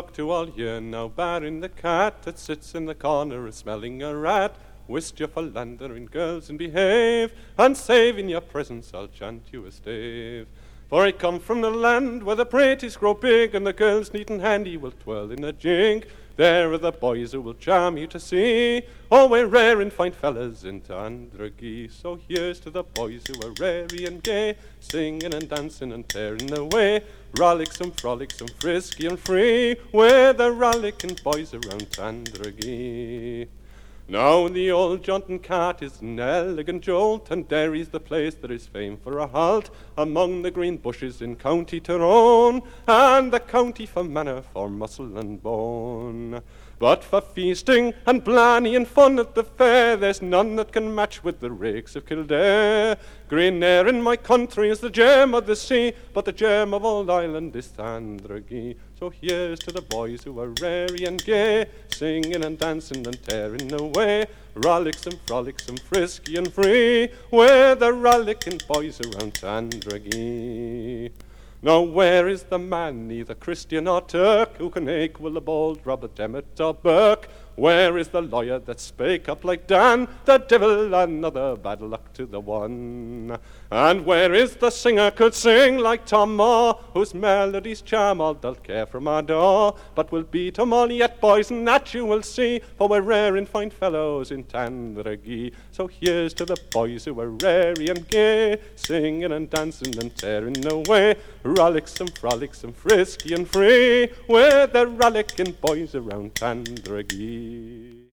luck to all ye now, barring the cat that sits in the corner smelling a rat. Whist you philandering girls and behave, and saving your presence I'll chant you a stave. For I come from the land where the praties grow big, and the girls neat and handy will twirl in a jig. There are the boys who will charm you to see. Oh, we're rare and fine fellas in Tandragee. So here's to the boys who are rarey and gay, singing and dancing and tearing away. Rollicksome, frolicsome, frisky and free, we're the rollicking boys around Tandragee. Now the old jaunting cart is an elegant jolt, and Derry's the place that is famed for a halt among the green bushes in County Tyrone, and the county for manor for muscle and bone. But for feasting and blarney and fun at the fair, there's none that can match with the rakes of Kildare. Green air in my country is the gem of the sea, but the gem of old Ireland is Tandragee. So here's to the boys who are rarey and gay, singing and dancing and tearing away. Rollicksome, frolicsome, frisky and free, we're the rollicking boys around Tandragee. Now where is the man, neither Christian or Turk, who can equal the bold Robert Emmet or Burke? Where is the lawyer that spake up like Dan? The devil another bad luck to the one. And where is the singer could sing like Tom Moore, whose melodies charm all dull care from our door? But we'll beat 'em all yet, boys, and that you will see, for we're rare and fine fellows in Tandragee. So here's to the boys who are rarey and gay, singing and dancing and tearing away. Rollicksome, frolicsome, frisky and free, we're the rollicking boys around Tandragee.